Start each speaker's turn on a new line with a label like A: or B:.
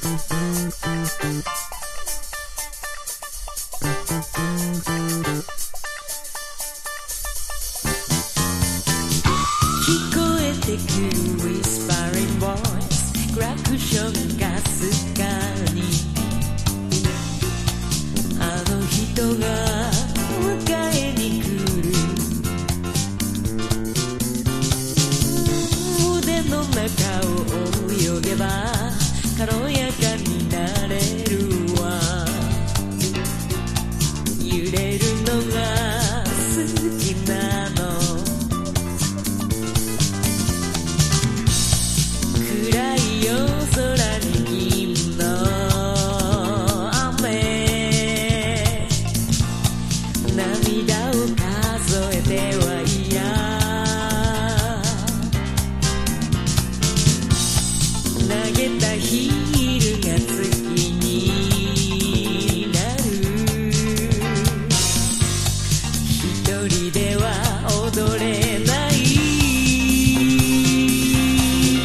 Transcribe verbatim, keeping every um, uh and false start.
A: 聞こえてくる Whispering Voice クラクションかすかにあの人が迎えに来る腕の中を泳げば軽やかになれるわ揺れるのが好きなの暗い夜空に銀の雨涙を数えては嫌投げた日